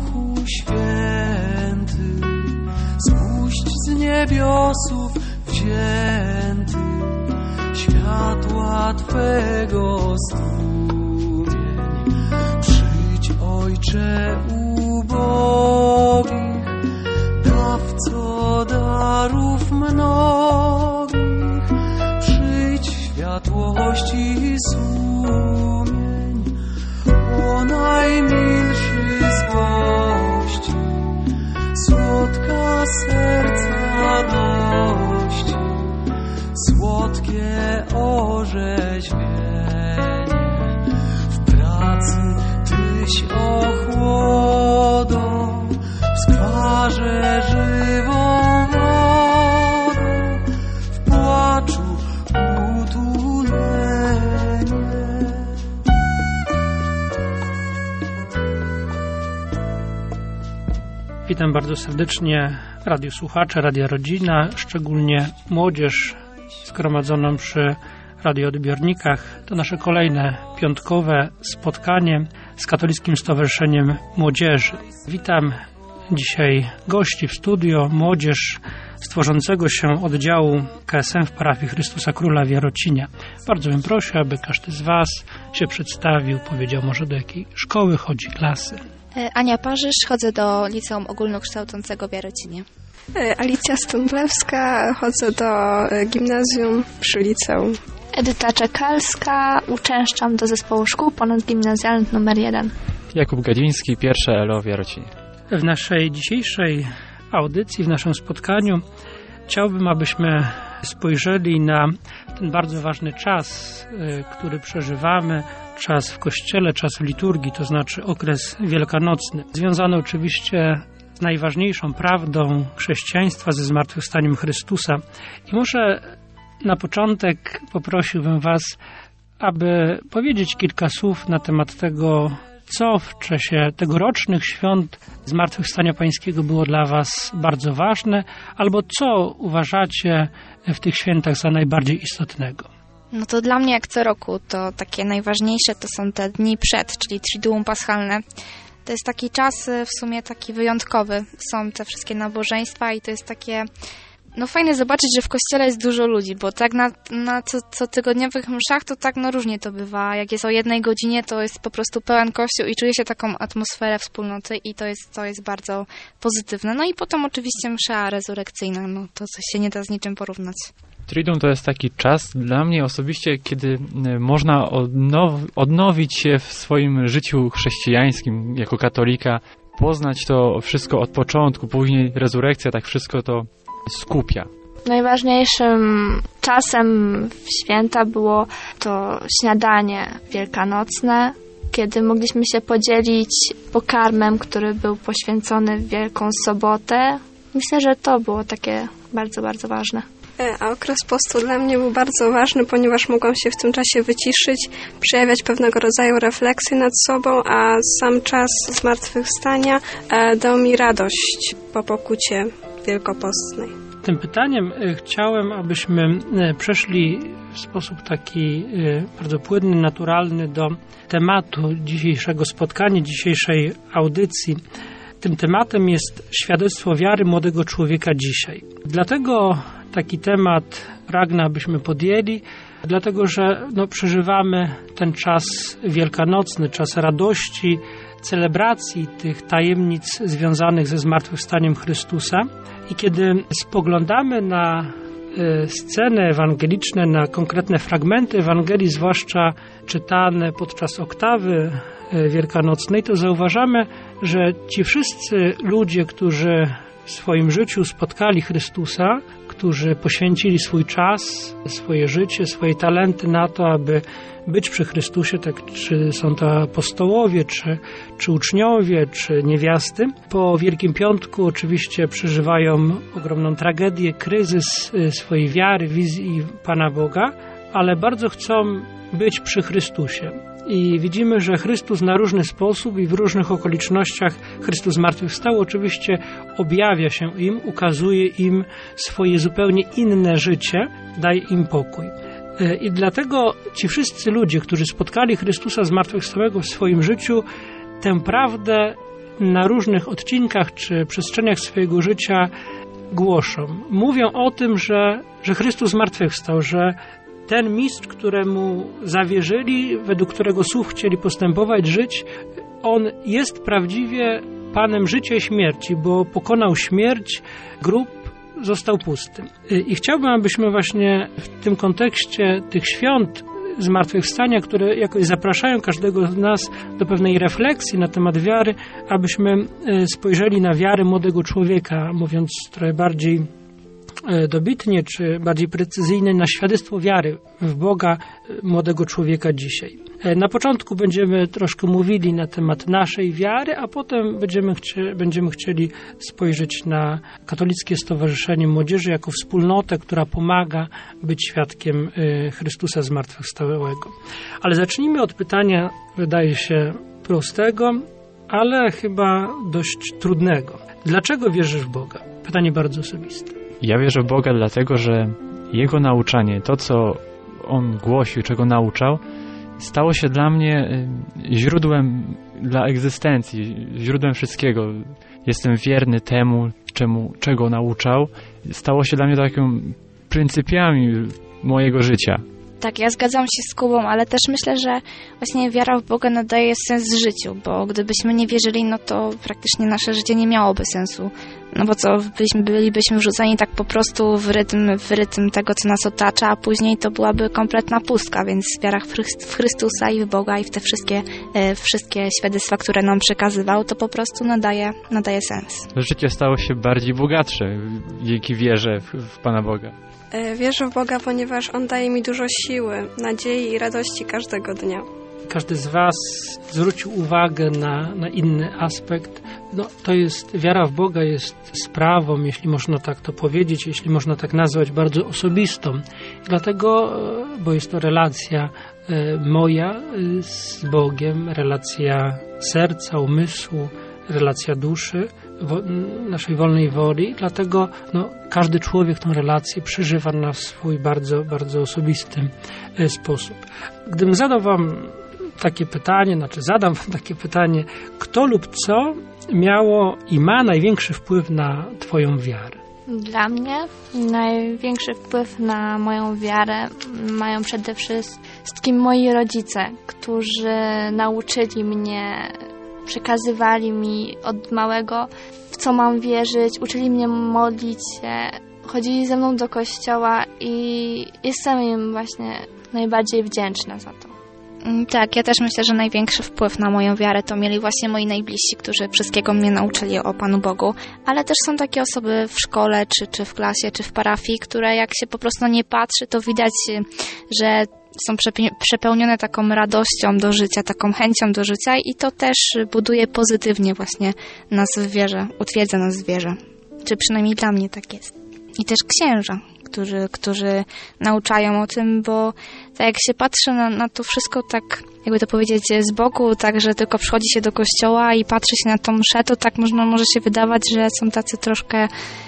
Duchu Święty, spuść z niebiosów wzięty światła Twego strumień. Przyjdź, Ojcze ubogich, dawco darów mnogich, przyjdź w światłości sumień, o najmilszy z gości, słodka serca dości, słodkie orzeźwienie. W pracy Tyś ochłodą, w skwarze żywą wodą, w płaczu utulenie. Witam bardzo serdecznie radiosłuchacze, Radia Rodzina, szczególnie młodzież zgromadzoną przy radioodbiornikach. To nasze kolejne piątkowe spotkanie z Katolickim Stowarzyszeniem Młodzieży. Witam dzisiaj gości w studio, młodzież z tworzącego się oddziału KSM w parafii Chrystusa Króla w Jarocinie. Bardzo bym prosił, aby każdy z Was się przedstawił, powiedział może do jakiej szkoły chodzi, klasy. Ania Parzysz, chodzę do Liceum Ogólnokształcącego w Jarocinie. Alicja Stąplewska, chodzę do gimnazjum przy liceum. Edyta Czekalska, uczęszczam do zespołu szkół ponadgimnazjalnych nr 1. Jakub Gadziński, pierwsze ELO w Jarocinie. W naszej dzisiejszej audycji, w naszym spotkaniu chciałbym, abyśmy spojrzeli na ten bardzo ważny czas, który przeżywamy, czas w Kościele, czas w liturgii, to znaczy okres wielkanocny. Związany oczywiście z najważniejszą prawdą chrześcijaństwa, ze zmartwychwstaniem Chrystusa. I może na początek poprosiłbym Was, aby powiedzieć kilka słów na temat tego, co w czasie tegorocznych świąt Zmartwychwstania Pańskiego było dla Was bardzo ważne, albo co uważacie w tych świętach za najbardziej istotnego. No to dla mnie jak co roku to takie najważniejsze to są te dni przed, czyli Triduum Paschalne. To jest taki czas w sumie taki wyjątkowy. Są te wszystkie nabożeństwa i to jest takie fajne zobaczyć, że w kościele jest dużo ludzi, bo tak na cotygodniowych mszach to tak różnie to bywa. Jak jest o 1 godzinie, to jest po prostu pełen kościół i czuje się taką atmosferę wspólnoty i to jest bardzo pozytywne. No i potem oczywiście msza rezurekcyjna, to coś się nie da z niczym porównać. Triduum to jest taki czas dla mnie osobiście, kiedy można odnowić się w swoim życiu chrześcijańskim jako katolika, poznać to wszystko od początku, później rezurekcja, tak wszystko to skupia. Najważniejszym czasem w święta było to śniadanie wielkanocne, kiedy mogliśmy się podzielić pokarmem, który był poświęcony w Wielką Sobotę. Myślę, że to było takie bardzo, bardzo ważne. A okres postu dla mnie był bardzo ważny, ponieważ mogłam się w tym czasie wyciszyć, przejawiać pewnego rodzaju refleksję nad sobą, a sam czas zmartwychwstania dał mi radość po pokucie wielkopostnej. Tym pytaniem chciałem, abyśmy przeszli w sposób taki bardzo płynny, naturalny do tematu dzisiejszego spotkania, dzisiejszej audycji. Tym tematem jest świadectwo wiary młodego człowieka dzisiaj. Dlatego taki temat pragnę, abyśmy podjęli, dlatego że przeżywamy ten czas wielkanocny, czas radości, celebracji tych tajemnic związanych ze zmartwychwstaniem Chrystusa. I kiedy spoglądamy na sceny ewangeliczne, na konkretne fragmenty Ewangelii, zwłaszcza czytane podczas oktawy wielkanocnej, to zauważamy, że ci wszyscy ludzie, którzy w swoim życiu spotkali Chrystusa, którzy poświęcili swój czas, swoje życie, swoje talenty na to, aby być przy Chrystusie, tak czy są to apostołowie, czy uczniowie, czy niewiasty. Po Wielkim Piątku oczywiście przeżywają ogromną tragedię, kryzys swojej wiary, wizji Pana Boga, ale bardzo chcą być przy Chrystusie. I widzimy, że Chrystus na różny sposób i w różnych okolicznościach Chrystus zmartwychwstał oczywiście objawia się im, ukazuje im swoje zupełnie inne życie, daje im pokój. I dlatego ci wszyscy ludzie, którzy spotkali Chrystusa zmartwychwstałego w swoim życiu, tę prawdę na różnych odcinkach czy przestrzeniach swojego życia głoszą. Mówią o tym, że Chrystus zmartwychwstał, że ten mistrz, któremu zawierzyli, według którego słów chcieli postępować, żyć, on jest prawdziwie Panem życia i śmierci, bo pokonał śmierć, grób został pusty. I chciałbym, abyśmy właśnie w tym kontekście tych świąt zmartwychwstania, które jakoś zapraszają każdego z nas do pewnej refleksji na temat wiary, abyśmy spojrzeli na wiarę młodego człowieka, mówiąc trochę bardziej dobitnie czy bardziej precyzyjnie, na świadectwo wiary w Boga młodego człowieka dzisiaj. Na początku będziemy troszkę mówili na temat naszej wiary, a potem będziemy chcieli spojrzeć na Katolickie Stowarzyszenie Młodzieży jako wspólnotę, która pomaga być świadkiem Chrystusa zmartwychwstałego. Ale zacznijmy od pytania, wydaje się prostego, ale chyba dość trudnego. Dlaczego wierzysz w Boga? Pytanie bardzo osobiste. Ja wierzę w Boga dlatego, że Jego nauczanie, to co On głosił, czego nauczał, stało się dla mnie źródłem dla egzystencji, źródłem wszystkiego. Jestem wierny temu, czego nauczał. Stało się dla mnie takimi pryncypiami mojego życia. Tak, ja zgadzam się z Kubą, ale też myślę, że właśnie wiara w Boga nadaje sens życiu, bo gdybyśmy nie wierzyli, no to praktycznie nasze życie nie miałoby sensu. No bo co, bylibyśmy wrzucani tak po prostu w rytm tego, co nas otacza, a później to byłaby kompletna pustka, więc wiara w Chrystusa i w Boga i w te wszystkie świadectwa, które nam przekazywał, to po prostu nadaje sens. Życie stało się bardziej bogatsze dzięki wierze w Pana Boga. Wierzę w Boga, ponieważ On daje mi dużo siły, nadziei i radości każdego dnia. Każdy z Was zwrócił uwagę na inny aspekt. No, to jest, wiara w Boga jest sprawą, jeśli można tak to powiedzieć, jeśli można tak nazwać, bardzo osobistą. Dlatego, bo jest to relacja moja z Bogiem, relacja serca, umysłu, relacja duszy, naszej wolnej woli. Dlatego każdy człowiek tę relację przeżywa na swój bardzo, bardzo osobisty sposób. Gdybym zadał Wam takie pytanie, zadam Wam takie pytanie, kto lub co miało i ma największy wpływ na Twoją wiarę? Dla mnie największy wpływ na moją wiarę mają przede wszystkim moi rodzice, którzy nauczyli mnie, przekazywali mi od małego, w co mam wierzyć, uczyli mnie modlić się, chodzili ze mną do kościoła i jestem im właśnie najbardziej wdzięczna za to. Tak, ja też myślę, że największy wpływ na moją wiarę to mieli właśnie moi najbliżsi, którzy wszystkiego mnie nauczyli o Panu Bogu, ale też są takie osoby w szkole, czy w klasie, czy w parafii, które jak się po prostu nie patrzy, to widać, że są przepełnione taką radością do życia, taką chęcią do życia i to też buduje pozytywnie właśnie nas w wierze, utwierdza nas w wierze. Czy przynajmniej dla mnie tak jest. I też księża, którzy nauczają o tym, bo tak jak się patrzy na to wszystko tak, jakby to powiedzieć, z boku, tak, że tylko przychodzi się do kościoła i patrzy się na tą mszę, to tak może się wydawać, że są tacy troszkę,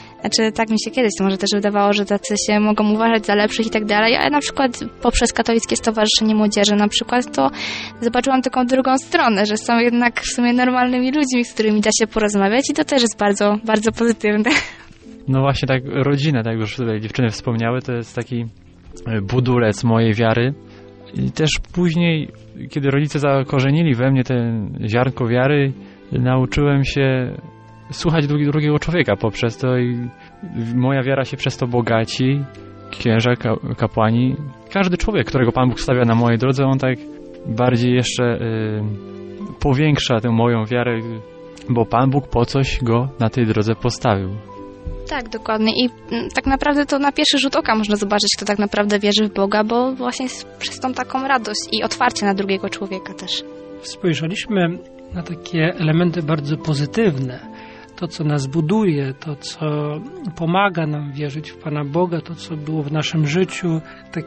tak mi się kiedyś to może też wydawało, że tacy się mogą uważać za lepszych i tak dalej, ale na przykład poprzez Katolickie Stowarzyszenie Młodzieży na przykład to zobaczyłam taką drugą stronę, że są jednak w sumie normalnymi ludźmi, z którymi da się porozmawiać i to też jest bardzo, bardzo pozytywne. No właśnie tak, rodzina, tak już tutaj dziewczyny wspomniały, to jest taki budulec mojej wiary. I też później, kiedy rodzice zakorzenili we mnie ten ziarnko wiary, nauczyłem się słuchać drugiego człowieka poprzez to i moja wiara się przez to bogaci. Księża, kapłani, każdy człowiek, którego Pan Bóg stawia na mojej drodze, on tak bardziej jeszcze powiększa tę moją wiarę, bo Pan Bóg po coś go na tej drodze postawił. Tak, dokładnie. I tak naprawdę to na pierwszy rzut oka można zobaczyć, kto tak naprawdę wierzy w Boga, bo właśnie przez tą taką radość i otwarcie na drugiego człowieka też. Spojrzeliśmy na takie elementy bardzo pozytywne. To, co nas buduje, to, co pomaga nam wierzyć w Pana Boga, to, co było w naszym życiu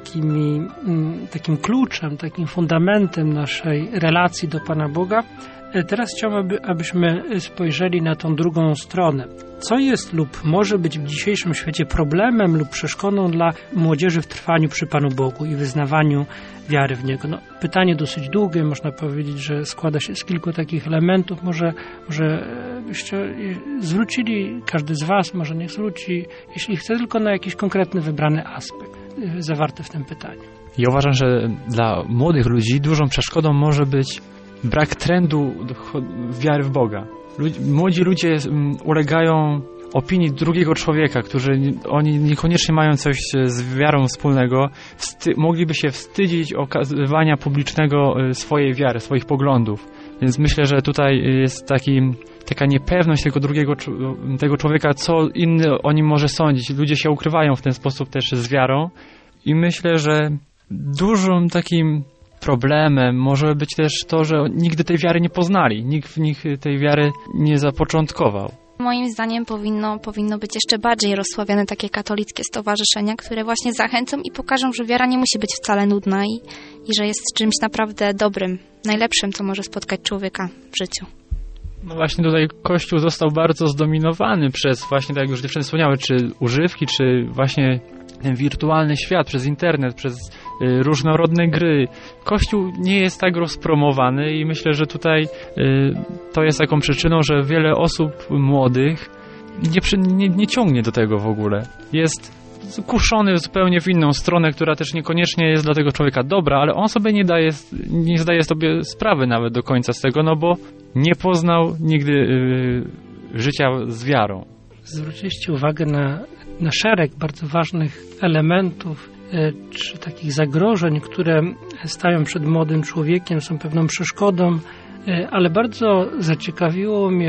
takim kluczem, takim fundamentem naszej relacji do Pana Boga. teraz chciałbym, abyśmy spojrzeli na tą drugą stronę. Co jest lub może być w dzisiejszym świecie problemem lub przeszkodą dla młodzieży w trwaniu przy Panu Bogu i wyznawaniu wiary w Niego? No, pytanie dosyć długie, można powiedzieć, że składa się z kilku takich elementów. Może byście zwrócili, każdy z Was może niech zwróci, jeśli chce, tylko na jakiś konkretny, wybrany aspekt zawarty w tym pytaniu. Ja uważam, że dla młodych ludzi dużą przeszkodą może być brak trendu wiary w Boga. Młodzi ludzie ulegają opinii drugiego człowieka, oni niekoniecznie mają coś z wiarą wspólnego, mogliby się wstydzić okazywania publicznego swojej wiary, swoich poglądów. Więc myślę, że tutaj jest taka niepewność tego człowieka, co inny o nim może sądzić. Ludzie się ukrywają w ten sposób też z wiarą i myślę, że dużym takim problemem może być też to, że nigdy tej wiary nie poznali, nikt w nich tej wiary nie zapoczątkował. Moim zdaniem powinno być jeszcze bardziej rozsławiane takie katolickie stowarzyszenia, które właśnie zachęcą i pokażą, że wiara nie musi być wcale nudna i że jest czymś naprawdę dobrym, najlepszym, co może spotkać człowieka w życiu. No właśnie tutaj Kościół został bardzo zdominowany przez właśnie, tak jak już dziewczyny wspomniały, czy używki, czy właśnie ten wirtualny świat, przez internet, przez różnorodne gry. Kościół nie jest tak rozpromowany i myślę, że tutaj to jest taką przyczyną, że wiele osób młodych nie ciągnie do tego w ogóle. Jest kuszony zupełnie w inną stronę, która też niekoniecznie jest dla tego człowieka dobra, ale on sobie nie zdaje sobie sprawy nawet do końca z tego, no bo nie poznał nigdy życia z wiarą. Zwróciliście uwagę na szereg bardzo ważnych elementów czy takich zagrożeń, które stają przed młodym człowiekiem, są pewną przeszkodą, ale bardzo zaciekawiło mnie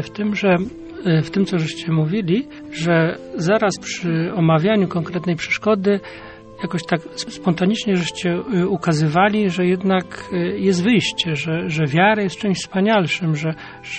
w tym, co żeście mówili, że zaraz przy omawianiu konkretnej przeszkody jakoś tak spontanicznie żeście ukazywali, że jednak jest wyjście, że wiara jest czymś wspanialszym, że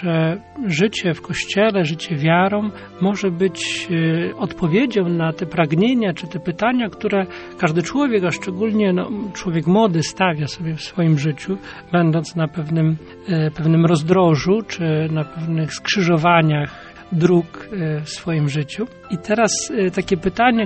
życie w Kościele, życie wiarą może być odpowiedzią na te pragnienia czy te pytania, które każdy człowiek, a szczególnie człowiek młody stawia sobie w swoim życiu, będąc na pewnym rozdrożu czy na pewnych skrzyżowaniach dróg w swoim życiu. I teraz takie pytanie,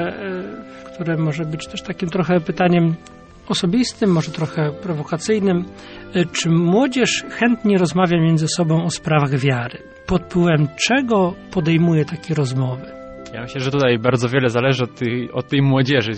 które może być też takim trochę pytaniem osobistym, może trochę prowokacyjnym. Czy młodzież chętnie rozmawia między sobą o sprawach wiary? Pod wpływem czego podejmuje takie rozmowy? Ja myślę, że tutaj bardzo wiele zależy od tej młodzieży.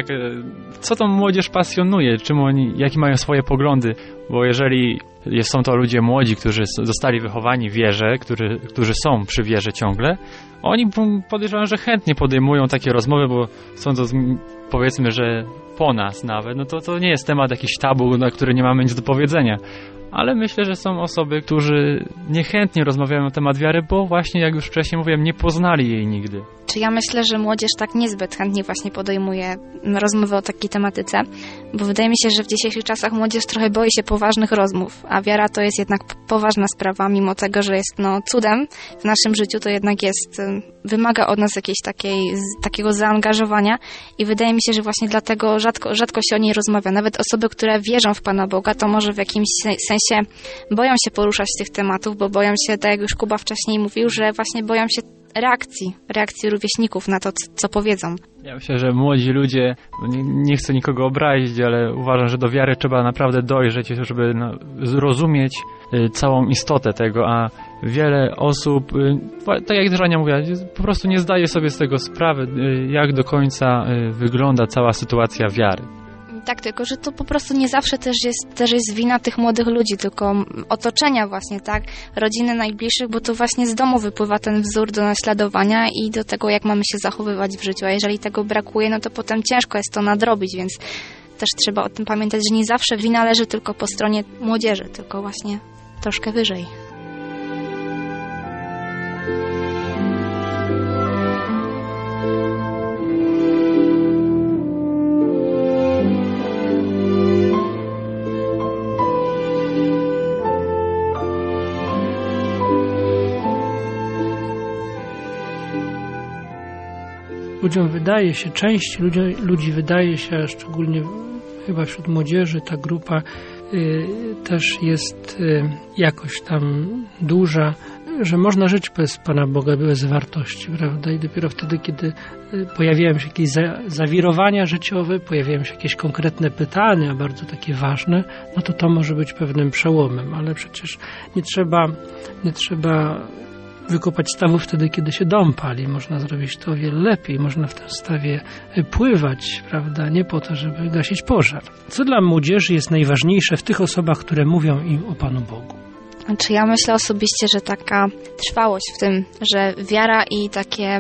Co tą młodzież pasjonuje? Jakie mają swoje poglądy? Bo jeżeli są to ludzie młodzi, którzy zostali wychowani w wierze, którzy są przy wierze ciągle, oni podejrzewam, że chętnie podejmują takie rozmowy, bo są to, powiedzmy, że po nas nawet, no to nie jest temat jakiś tabu, na który nie mamy nic do powiedzenia. Ale myślę, że są osoby, którzy niechętnie rozmawiają na temat wiary, bo właśnie, jak już wcześniej mówiłem, nie poznali jej nigdy. Czy ja myślę, że młodzież tak niezbyt chętnie właśnie podejmuje rozmowy o takiej tematyce, bo wydaje mi się, że w dzisiejszych czasach młodzież trochę boi się poważnych rozmów, a wiara to jest jednak poważna sprawa, mimo tego, że jest cudem w naszym życiu, to jednak wymaga od nas jakiejś takiego zaangażowania i wydaje mi się, że właśnie dlatego rzadko się o niej rozmawia. Nawet osoby, które wierzą w Pana Boga, to może w jakimś sensie boją się poruszać tych tematów, bo boją się, tak jak już Kuba wcześniej mówił, że właśnie boją się reakcji rówieśników na to, co powiedzą. Ja myślę, że młodzi ludzie, nie chcę nikogo obrazić, ale uważam, że do wiary trzeba naprawdę dojrzeć, żeby zrozumieć całą istotę tego, a wiele osób, tak jak Żania mówiła, po prostu nie zdaje sobie z tego sprawy, jak do końca wygląda cała sytuacja wiary. Tak, tylko że to po prostu nie zawsze też jest wina tych młodych ludzi, tylko otoczenia właśnie, tak, rodziny najbliższych, bo to właśnie z domu wypływa ten wzór do naśladowania i do tego, jak mamy się zachowywać w życiu, a jeżeli tego brakuje, no to potem ciężko jest to nadrobić, więc też trzeba o tym pamiętać, że nie zawsze wina leży tylko po stronie młodzieży, tylko właśnie troszkę wyżej. Ludziom wydaje się, części ludzi wydaje się, szczególnie chyba wśród młodzieży, ta grupa też jest jakoś tam duża, że można żyć bez Pana Boga, bez wartości, prawda? I dopiero wtedy, kiedy pojawiają się jakieś zawirowania życiowe, pojawiają się jakieś konkretne pytania, bardzo takie ważne, no to może być pewnym przełomem, ale przecież nie trzeba wykopać stawu wtedy, kiedy się dom pali. Można zrobić to o wiele lepiej. Można w tym stawie pływać, prawda? Nie po to, żeby gasić pożar. Co dla młodzieży jest najważniejsze w tych osobach, które mówią im o Panu Bogu? Znaczy ja myślę osobiście, że taka trwałość w tym, że wiara i takie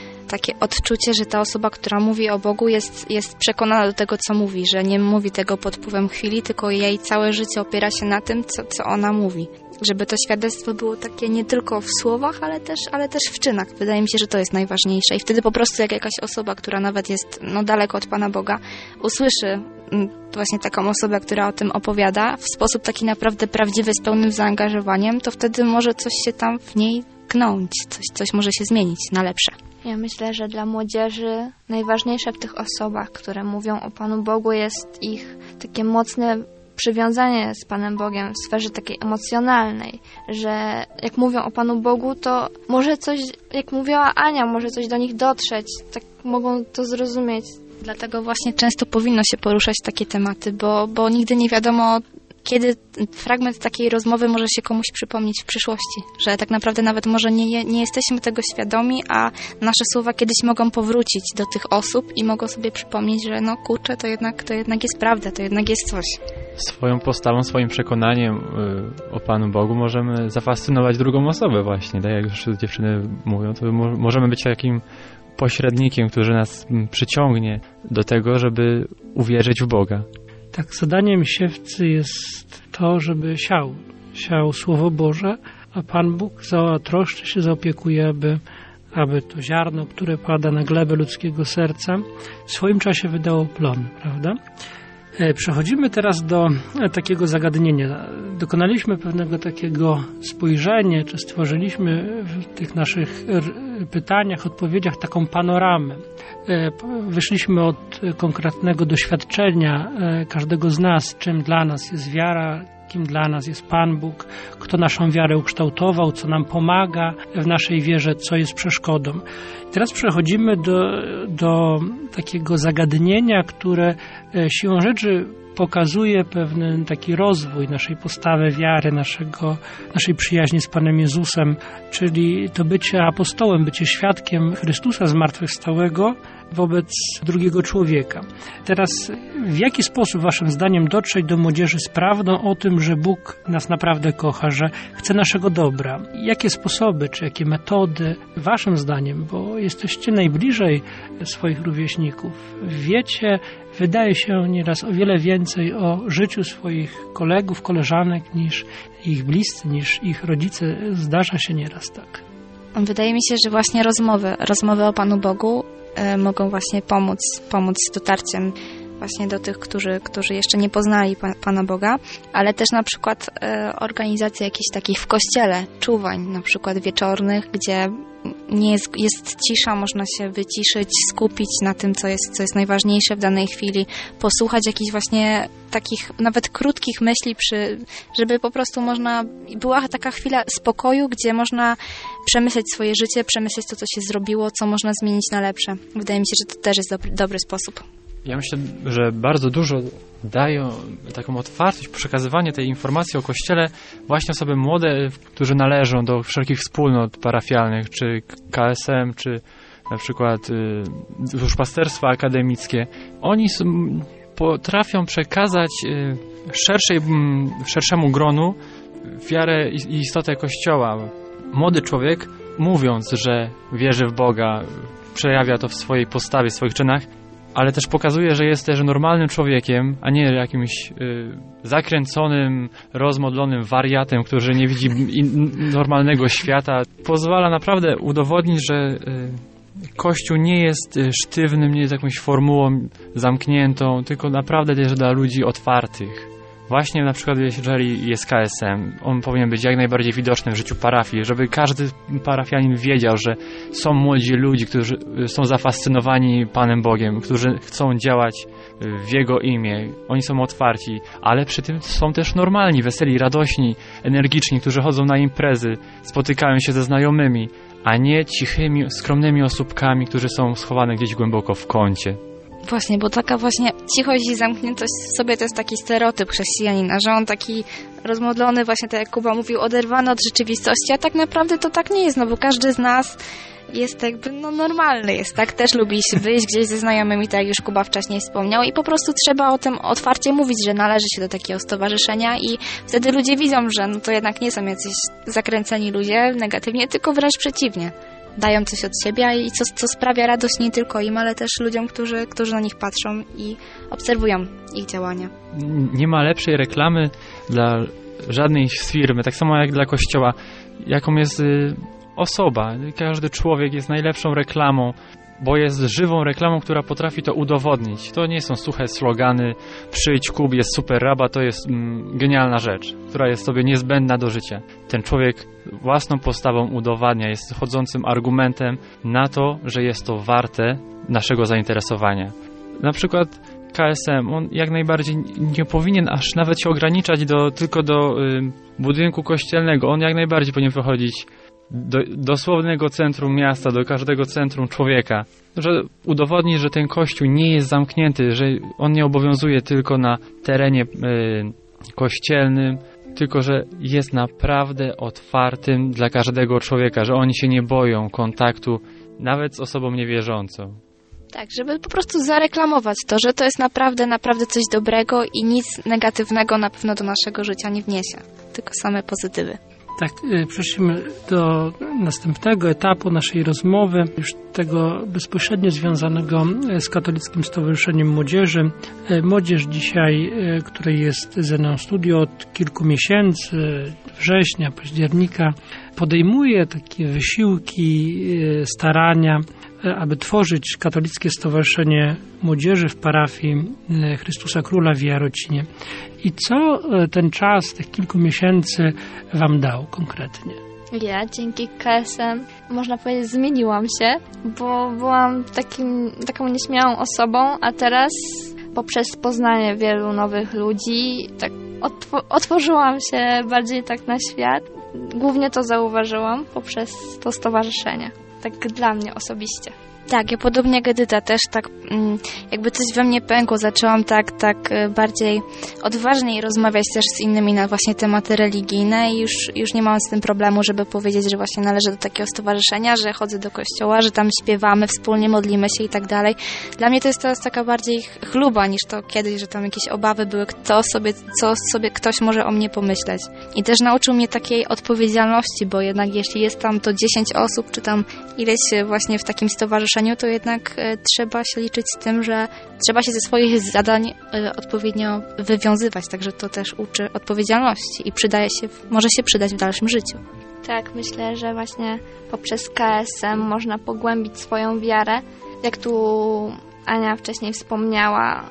odczucie, że ta osoba, która mówi o Bogu jest przekonana do tego, co mówi, że nie mówi tego pod wpływem chwili, tylko jej całe życie opiera się na tym, co ona mówi. Żeby to świadectwo było takie nie tylko w słowach, ale też w czynach. Wydaje mi się, że to jest najważniejsze. I wtedy po prostu jak jakaś osoba, która nawet jest daleko od Pana Boga, usłyszy właśnie taką osobę, która o tym opowiada w sposób taki naprawdę prawdziwy, z pełnym zaangażowaniem, to wtedy może coś się tam w niej gnąć, coś może się zmienić na lepsze. Ja myślę, że dla młodzieży najważniejsze w tych osobach, które mówią o Panu Bogu, jest ich takie mocne przywiązanie z Panem Bogiem w sferze takiej emocjonalnej, że jak mówią o Panu Bogu, to może coś, jak mówiła Ania, może coś do nich dotrzeć, tak mogą to zrozumieć. Dlatego właśnie często powinno się poruszać takie tematy, bo nigdy nie wiadomo, kiedy fragment takiej rozmowy może się komuś przypomnieć w przyszłości, że tak naprawdę nawet może nie jesteśmy tego świadomi, a nasze słowa kiedyś mogą powrócić do tych osób i mogą sobie przypomnieć, że no kurczę, to jednak jest prawda, to jednak jest coś. Swoją postawą, swoim przekonaniem o Panu Bogu możemy zafascynować drugą osobę właśnie, tak jak już dziewczyny mówią, to możemy być takim pośrednikiem, który nas przyciągnie do tego, żeby uwierzyć w Boga. Tak, zadaniem siewcy jest to, żeby siał Słowo Boże, a Pan Bóg troszczy się, zaopiekuje, aby to ziarno, które pada na glebę ludzkiego serca, w swoim czasie wydało plon, prawda? Przechodzimy teraz do takiego zagadnienia. Dokonaliśmy pewnego takiego spojrzenia, czy stworzyliśmy w tych naszych pytaniach, odpowiedziach taką panoramę. Wyszliśmy od konkretnego doświadczenia każdego z nas, czym dla nas jest wiara, kim dla nas jest Pan Bóg, kto naszą wiarę ukształtował, co nam pomaga w naszej wierze, co jest przeszkodą. I teraz przechodzimy do takiego zagadnienia, które siłą rzeczy pokazuje pewien taki rozwój naszej postawy wiary, naszej przyjaźni z Panem Jezusem, czyli to bycie apostołem, bycie świadkiem Chrystusa zmartwychwstałego wobec drugiego człowieka. Teraz w jaki sposób waszym zdaniem dotrzeć do młodzieży z prawdą o tym, że Bóg nas naprawdę kocha, że chce naszego dobra? Jakie sposoby, czy jakie metody waszym zdaniem, bo jesteście najbliżej swoich rówieśników, wiecie, wydaje się nieraz o wiele więcej o życiu swoich kolegów, koleżanek niż ich bliscy, niż ich rodzice. Zdarza się nieraz tak. Wydaje mi się, że właśnie rozmowy o Panu Bogu mogą właśnie pomóc z dotarciem właśnie do tych, którzy jeszcze nie poznali Pana Boga, ale też na przykład organizacja jakichś takich w kościele czuwań, na przykład wieczornych, gdzie jest cisza, można się wyciszyć, skupić na tym, co jest najważniejsze w danej chwili, posłuchać jakichś właśnie takich nawet krótkich myśli, żeby po prostu była taka chwila spokoju, gdzie można przemyśleć swoje życie, przemyśleć to, co się zrobiło, co można zmienić na lepsze. Wydaje mi się, że to też jest dobry sposób. Ja myślę, że bardzo dużo dają taką otwartość, przekazywanie tej informacji o Kościele właśnie osoby młode, którzy należą do wszelkich wspólnot parafialnych, czy KSM, czy na przykład duszpasterstwa akademickie. Oni potrafią przekazać szerszemu gronu wiarę i istotę Kościoła. Młody człowiek, mówiąc, że wierzy w Boga, przejawia to w swojej postawie, w swoich czynach, ale też pokazuje, że jest też normalnym człowiekiem, a nie jakimś zakręconym, rozmodlonym wariatem, który nie widzi normalnego świata. Pozwala naprawdę udowodnić, że Kościół nie jest sztywnym, nie jest jakąś formułą zamkniętą, tylko naprawdę też dla ludzi otwartych. Właśnie na przykład jeżeli jest KSM, on powinien być jak najbardziej widoczny w życiu parafii, żeby każdy parafianin wiedział, że są młodzi ludzie, którzy są zafascynowani Panem Bogiem, którzy chcą działać w Jego imię. Oni są otwarci, ale przy tym są też normalni, weseli, radośni, energiczni, którzy chodzą na imprezy, spotykają się ze znajomymi, a nie cichymi, skromnymi osóbkami, którzy są schowane gdzieś głęboko w kącie. Właśnie, bo taka właśnie cichość i zamkniętość w sobie to jest taki stereotyp chrześcijanina, że on taki rozmodlony, właśnie tak jak Kuba mówił, oderwany od rzeczywistości, a tak naprawdę to tak nie jest, no bo każdy z nas jest jakby, no normalny jest, tak? Też lubi się wyjść gdzieś ze znajomymi, tak jak już Kuba wcześniej wspomniał i po prostu trzeba o tym otwarcie mówić, że należy się do takiego stowarzyszenia i wtedy ludzie widzą, że no to jednak nie są jacyś zakręceni ludzie negatywnie, tylko wręcz przeciwnie. Dają coś od siebie i co sprawia radość nie tylko im, ale też ludziom, którzy na nich patrzą i obserwują ich działania. Nie ma lepszej reklamy dla żadnej z firmy, tak samo jak dla Kościoła, jaką jest osoba. Każdy człowiek jest najlepszą reklamą, bo jest żywą reklamą, która potrafi to udowodnić. To nie są suche slogany, przyjdź, kup, jest super rabat, to jest genialna rzecz, która jest sobie niezbędna do życia. Ten człowiek własną postawą udowadnia, jest chodzącym argumentem na to, że jest to warte naszego zainteresowania. Na przykład KSM, on jak najbardziej nie powinien aż nawet się ograniczać tylko do budynku kościelnego. On jak najbardziej powinien wychodzić do dosłownego centrum miasta, do każdego centrum człowieka, że udowodni, że ten kościół nie jest zamknięty, że on nie obowiązuje tylko na terenie kościelnym, tylko że jest naprawdę otwartym dla każdego człowieka, że oni się nie boją kontaktu nawet z osobą niewierzącą. Tak, żeby po prostu zareklamować to, że to jest naprawdę coś dobrego i nic negatywnego na pewno do naszego życia nie wniesie, tylko same pozytywy. Tak, przeszliśmy do następnego etapu naszej rozmowy, już tego bezpośrednio związanego z Katolickim Stowarzyszeniem Młodzieży. Młodzież dzisiaj, której jest ze mną w studiu od kilku miesięcy, września, października, podejmuje takie wysiłki, starania, aby tworzyć Katolickie Stowarzyszenie Młodzieży w parafii Chrystusa Króla w Jarocinie. I co ten czas, tych kilku miesięcy Wam dał konkretnie? Ja dzięki KSM, można powiedzieć, zmieniłam się, bo byłam taką nieśmiałą osobą, a teraz poprzez poznanie wielu nowych ludzi tak otworzyłam się bardziej tak na świat. Głównie to zauważyłam poprzez to stowarzyszenie. Tak dla mnie osobiście. Tak, ja podobnie jak Edyta też tak jakby coś we mnie pękło, zaczęłam tak bardziej odważniej rozmawiać też z innymi na właśnie tematy religijne i już nie mam z tym problemu, żeby powiedzieć, że właśnie należę do takiego stowarzyszenia, że chodzę do kościoła, że tam śpiewamy, wspólnie modlimy się i tak dalej. Dla mnie to jest teraz taka bardziej chluba niż to kiedyś, że tam jakieś obawy były, co sobie ktoś może o mnie pomyśleć. I też nauczył mnie takiej odpowiedzialności, bo jednak jeśli jest tam to 10 osób, czy tam ileś właśnie w takim stowarzyszeniu, to jednak trzeba się liczyć z tym, że trzeba się ze swoich zadań odpowiednio wywiązywać, także to też uczy odpowiedzialności i może się przydać w dalszym życiu. Tak, myślę, że właśnie poprzez KSM można pogłębić swoją wiarę. Jak tu Ania wcześniej wspomniała,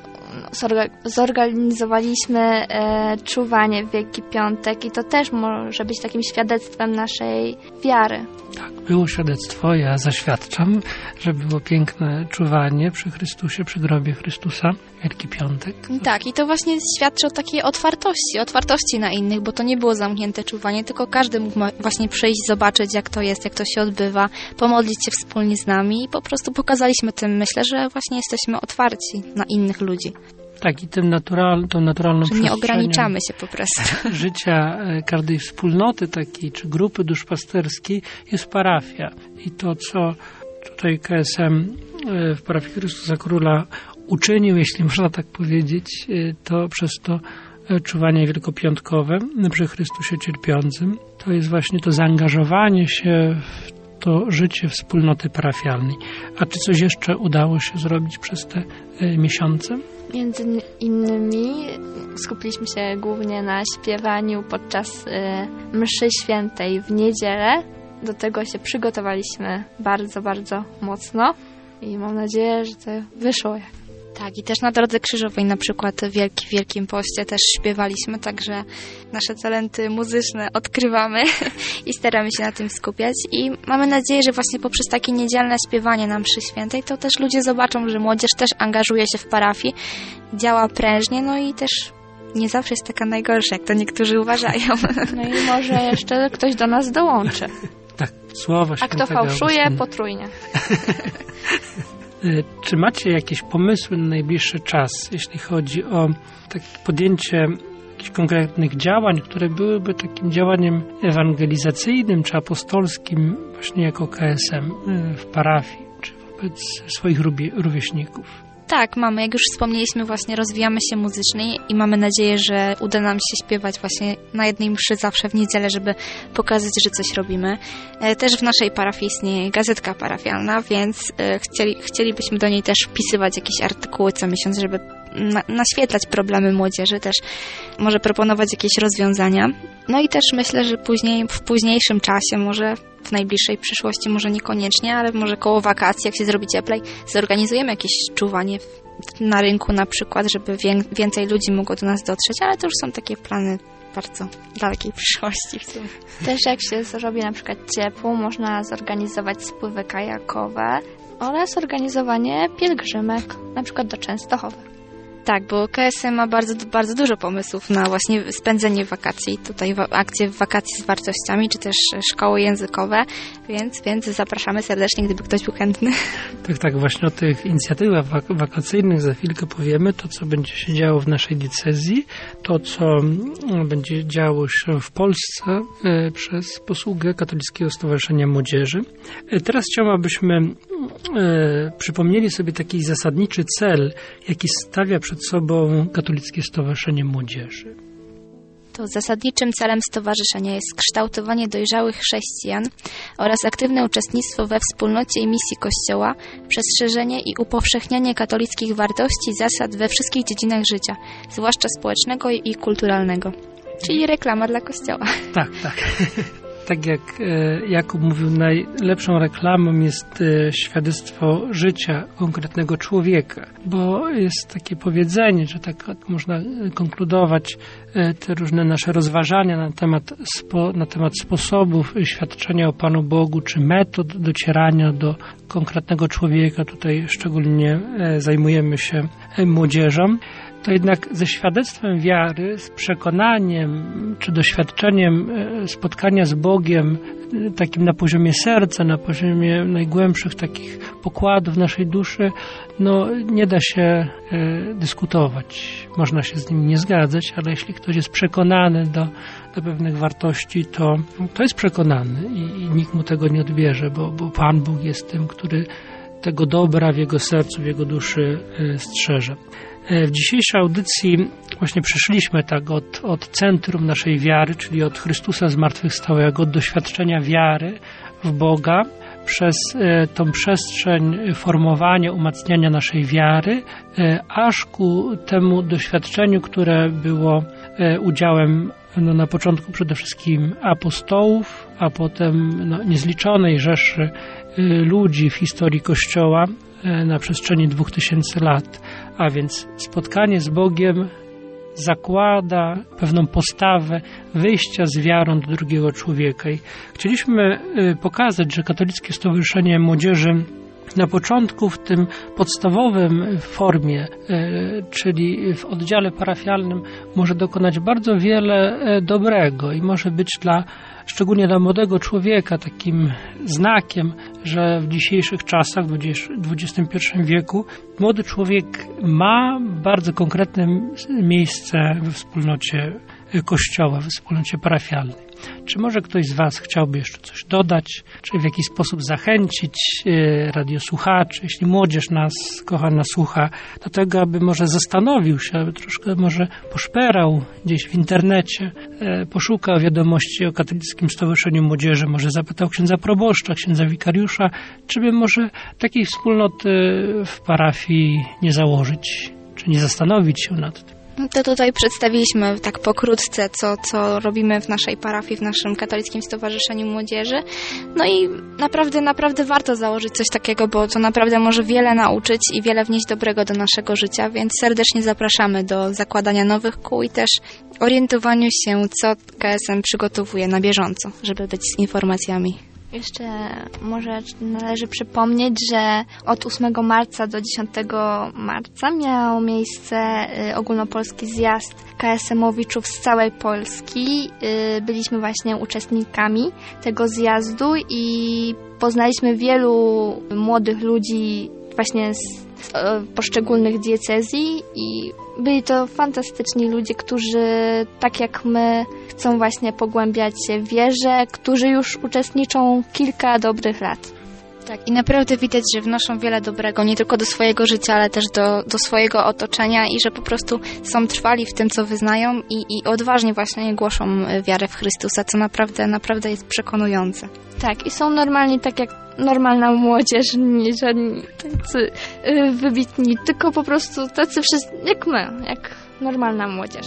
zorganizowaliśmy czuwanie w Wielki Piątek i to też może być takim świadectwem naszej wiary. Tak, było świadectwo, ja zaświadczam, że było piękne czuwanie przy Chrystusie, przy grobie Chrystusa, Wielki Piątek. Tak, i to właśnie świadczy o takiej otwartości na innych, bo to nie było zamknięte czuwanie, tylko każdy mógł właśnie przyjść, zobaczyć jak to jest, jak to się odbywa, pomodlić się wspólnie z nami i po prostu pokazaliśmy tym, myślę, że właśnie jesteśmy otwarci na innych ludzi. Tak, i tą naturalną że nie ograniczamy się po prostu. Życia każdej wspólnoty takiej, czy grupy duszpasterskiej jest parafia. I to, co tutaj KSM w parafii Chrystusa Króla uczynił, jeśli można tak powiedzieć, to przez to czuwanie wielkopiątkowe przy Chrystusie cierpiącym, to jest właśnie to zaangażowanie się w to życie wspólnoty parafialnej. A czy coś jeszcze udało się zrobić przez te miesiące? Między innymi skupiliśmy się głównie na śpiewaniu podczas mszy świętej w niedzielę. Do tego się przygotowaliśmy bardzo, bardzo mocno i mam nadzieję, że to wyszło Tak, i też na Drodze Krzyżowej na przykład w Wielkim Poście też śpiewaliśmy, także nasze talenty muzyczne odkrywamy i staramy się na tym skupiać. I mamy nadzieję, że właśnie poprzez takie niedzielne śpiewanie na mszy świętej to też ludzie zobaczą, że młodzież też angażuje się w parafii, działa prężnie, no i też nie zawsze jest taka najgorsza, jak to niektórzy uważają. No i może jeszcze ktoś do nas dołączy. Tak, słowa A świętego kto fałszuje, Augustyna. potrójnie. Czy macie jakieś pomysły na najbliższy czas, jeśli chodzi o takie podjęcie jakichś konkretnych działań, które byłyby takim działaniem ewangelizacyjnym czy apostolskim właśnie jako KSM w parafii czy wobec swoich rówieśników? Tak, mamy. Jak już wspomnieliśmy, właśnie rozwijamy się muzycznie i mamy nadzieję, że uda nam się śpiewać właśnie na jednej mszy zawsze w niedzielę, żeby pokazać, że coś robimy. Też w naszej parafii istnieje gazetka parafialna, więc chcielibyśmy do niej też wpisywać jakieś artykuły co miesiąc, żeby naświetlać problemy młodzieży, też może proponować jakieś rozwiązania. No i też myślę, że w późniejszym czasie, może w najbliższej przyszłości, może niekoniecznie, ale może koło wakacji, jak się zrobi cieplej, zorganizujemy jakieś czuwanie na rynku na przykład, żeby więcej ludzi mogło do nas dotrzeć, ale to już są takie plany bardzo dalekiej przyszłości w sumie. Też jak się zrobi na przykład ciepło, można zorganizować spływy kajakowe oraz organizowanie pielgrzymek, na przykład do Częstochowy. Tak, bo KSM ma bardzo dużo pomysłów na właśnie spędzenie wakacji. Tutaj akcje w wakacji z wartościami, czy też szkoły językowe, więc zapraszamy serdecznie, gdyby ktoś był chętny. Tak, właśnie o tych inicjatywach wakacyjnych za chwilkę powiemy. To, co będzie się działo w naszej diecezji, to, co będzie działo się w Polsce przez posługę Katolickiego Stowarzyszenia Młodzieży. Teraz chciałbym, abyśmy przypomnieli sobie taki zasadniczy cel, jaki stawia przed sobą Katolickie Stowarzyszenie Młodzieży. To zasadniczym celem stowarzyszenia jest kształtowanie dojrzałych chrześcijan oraz aktywne uczestnictwo we wspólnocie i misji Kościoła, przestrzeżenie i upowszechnianie katolickich wartości i zasad we wszystkich dziedzinach życia, zwłaszcza społecznego i kulturalnego. Czyli reklama dla Kościoła. Tak. Tak jak Jakub mówił, najlepszą reklamą jest świadectwo życia konkretnego człowieka, bo jest takie powiedzenie, że tak można konkludować te różne nasze rozważania na temat sposobów świadczenia o Panu Bogu, czy metod docierania do konkretnego człowieka. Tutaj szczególnie zajmujemy się młodzieżą. To jednak ze świadectwem wiary, z przekonaniem czy doświadczeniem spotkania z Bogiem takim na poziomie serca, na poziomie najgłębszych takich pokładów naszej duszy, nie da się dyskutować. Można się z nim nie zgadzać, ale jeśli ktoś jest przekonany do pewnych wartości, to jest przekonany i nikt mu tego nie odbierze, bo Pan Bóg jest tym, który tego dobra w jego sercu, w jego duszy strzeże. W dzisiejszej audycji właśnie przeszliśmy tak od centrum naszej wiary, czyli od Chrystusa zmartwychwstałego, od doświadczenia wiary w Boga, przez tą przestrzeń formowania, umacniania naszej wiary, aż ku temu doświadczeniu, które było udziałem na początku przede wszystkim apostołów, a potem niezliczonej rzeszy ludzi w historii Kościoła na przestrzeni 2000 lat. A więc spotkanie z Bogiem zakłada pewną postawę wyjścia z wiarą do drugiego człowieka. I chcieliśmy pokazać, że Katolickie Stowarzyszenie Młodzieży na początku w tym podstawowym formie, czyli w oddziale parafialnym, może dokonać bardzo wiele dobrego i może być szczególnie dla młodego człowieka takim znakiem, że w dzisiejszych czasach, w XXI wieku, młody człowiek ma bardzo konkretne miejsce we wspólnocie Kościoła, we wspólnocie parafialnej. Czy może ktoś z Was chciałby jeszcze coś dodać, czy w jakiś sposób zachęcić radiosłuchaczy, jeśli młodzież nas kochana słucha, do tego, aby może zastanowił się, aby troszkę może poszperał gdzieś w internecie, poszukał wiadomości o Katolickim Stowarzyszeniu Młodzieży, może zapytał księdza proboszcza, księdza wikariusza, czy by może takiej wspólnoty w parafii nie założyć, czy nie zastanowić się nad tym. To tutaj przedstawiliśmy tak pokrótce, co robimy w naszej parafii, w naszym katolickim stowarzyszeniu młodzieży. No i naprawdę warto założyć coś takiego, bo to naprawdę może wiele nauczyć i wiele wnieść dobrego do naszego życia, więc serdecznie zapraszamy do zakładania nowych kół i też orientowaniu się, co KSM przygotowuje na bieżąco, żeby być z informacjami. Jeszcze może należy przypomnieć, że od 8 marca do 10 marca miał miejsce ogólnopolski zjazd KSM-owiczów z całej Polski. Byliśmy właśnie uczestnikami tego zjazdu i poznaliśmy wielu młodych ludzi właśnie z poszczególnych diecezji i byli to fantastyczni ludzie, którzy tak jak my chcą właśnie pogłębiać się w wierze, którzy już uczestniczą kilka dobrych lat. Tak, i naprawdę widać, że wnoszą wiele dobrego, nie tylko do swojego życia, ale też do swojego otoczenia i że po prostu są trwali w tym, co wyznają i odważnie właśnie głoszą wiarę w Chrystusa, co naprawdę jest przekonujące. Tak, i są normalni tak jak normalna młodzież, nie żadni tacy wybitni, tylko po prostu tacy wszyscy jak my, jak normalna młodzież.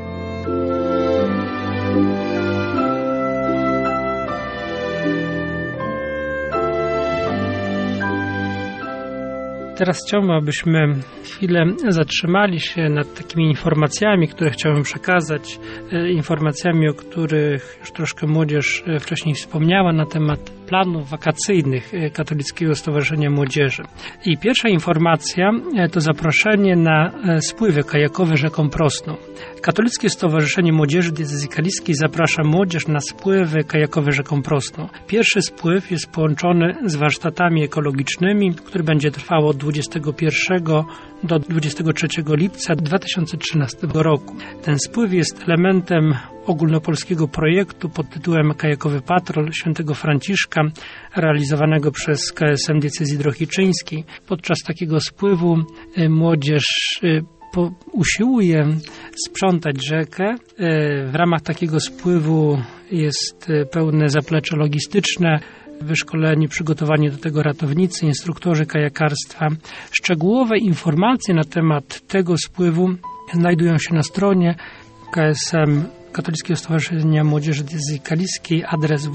Teraz chciałbym, abyśmy chwilę zatrzymali się nad takimi informacjami, które chciałem przekazać, informacjami, o których już troszkę młodzież wcześniej wspomniała, na temat planów wakacyjnych Katolickiego Stowarzyszenia Młodzieży. I pierwsza informacja to zaproszenie na spływy kajakowe rzeką Prosną. Katolickie Stowarzyszenie Młodzieży Diecezji Kaliskiej zaprasza młodzież na spływy kajakowe rzeką Prosną. Pierwszy spływ jest połączony z warsztatami ekologicznymi, który będzie trwał od 21 do 23 lipca 2013 roku. Ten spływ jest elementem ogólnopolskiego projektu pod tytułem Kajakowy Patrol Świętego Franciszka, realizowanego przez KSM Diecezji Drohiczyńskiej. Podczas takiego spływu młodzież usiłuje sprzątać rzekę. W ramach takiego spływu jest pełne zaplecze logistyczne, wyszkoleni, przygotowani do tego ratownicy, instruktorzy kajakarstwa. Szczegółowe informacje na temat tego spływu znajdują się na stronie KSM, Katolickiego Stowarzyszenia Młodzieży Diecezji Kaliskiej, adres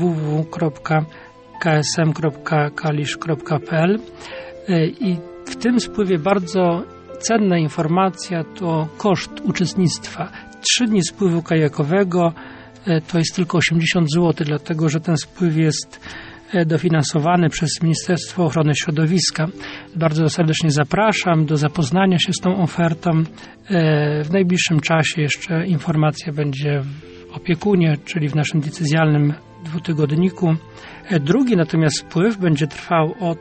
www.ksm.kalisz.pl. I w tym spływie bardzo cenna informacja to koszt uczestnictwa. 3 dni spływu kajakowego to jest tylko 80 zł, dlatego że ten spływ jest dofinansowany przez Ministerstwo Ochrony Środowiska. Bardzo serdecznie zapraszam do zapoznania się z tą ofertą. W najbliższym czasie jeszcze informacja będzie w opiekunie, czyli w naszym diecezjalnym dwutygodniku. Drugi natomiast spływ będzie trwał od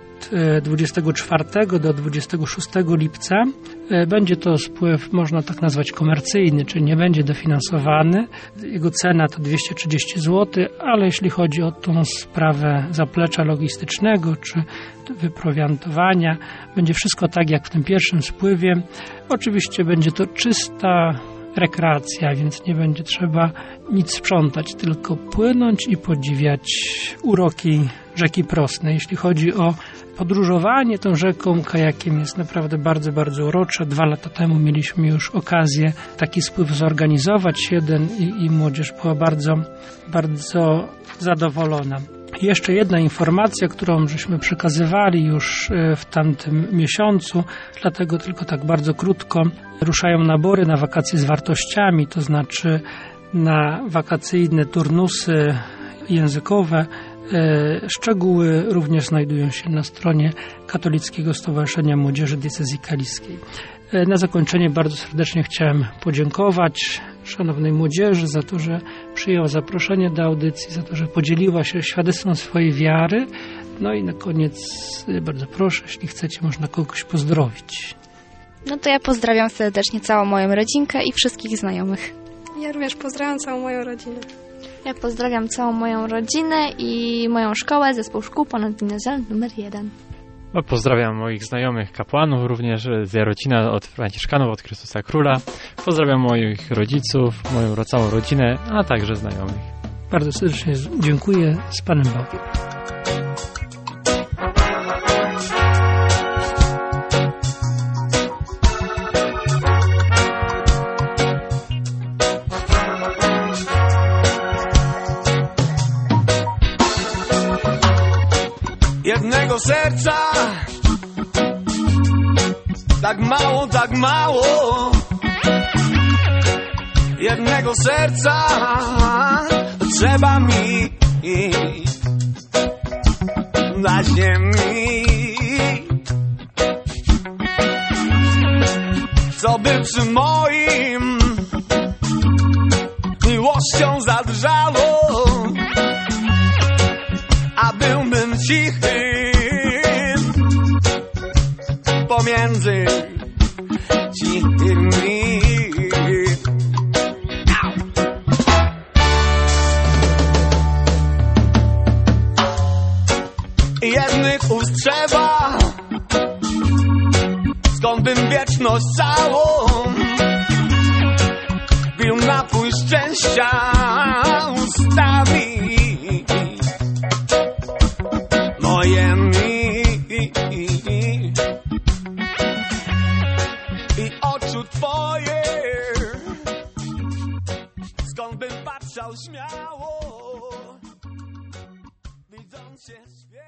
24 do 26 lipca. Będzie to spływ, można tak nazwać, komercyjny, czyli nie będzie dofinansowany. Jego cena to 230 zł, ale jeśli chodzi o tą sprawę zaplecza logistycznego czy wyprowiantowania, będzie wszystko tak jak w tym pierwszym spływie. Oczywiście będzie to czysta rekreacja, więc nie będzie trzeba nic sprzątać, tylko płynąć i podziwiać uroki rzeki Prosnej. Jeśli chodzi o podróżowanie tą rzeką kajakiem, jest naprawdę bardzo, bardzo urocze. 2 lata temu mieliśmy już okazję taki spływ zorganizować jeden i młodzież była bardzo, bardzo zadowolona. Jeszcze jedna informacja, którą żeśmy przekazywali już w tamtym miesiącu, dlatego tylko tak bardzo krótko. Ruszają nabory na wakacje z wartościami, to znaczy na wakacyjne turnusy językowe. Szczegóły również znajdują się na stronie Katolickiego Stowarzyszenia Młodzieży Diecezji Kaliskiej. Na zakończenie bardzo serdecznie chciałem podziękować szanownej młodzieży za to, że przyjęła zaproszenie do audycji, za to, że podzieliła się świadectwem swojej wiary. No i na koniec bardzo proszę, jeśli chcecie, można kogoś pozdrowić. No to ja pozdrawiam serdecznie całą moją rodzinkę i wszystkich znajomych. Ja również pozdrawiam całą moją rodzinę. Ja pozdrawiam całą moją rodzinę i moją szkołę, zespół szkół ponadgimnazjalny numer 1. Pozdrawiam moich znajomych kapłanów, również z Jarocina od Franciszkanów, od Chrystusa Króla. Pozdrawiam moich rodziców, moją całą rodzinę, a także znajomych. Bardzo serdecznie dziękuję. Z Panem Bogiem. jednego serca. Tak mało, tak mało. Jednego serca trzeba mi na ziemi, co by przy moim miłością zadrżało, a byłbym cichy pomiędzy cichymi. Jednych ust trzeba, skąd bym wieczność całą pił napój szczęścia ustami mojemi i oczu twoje, skąd bym patrzał śmiało, widząc się świat.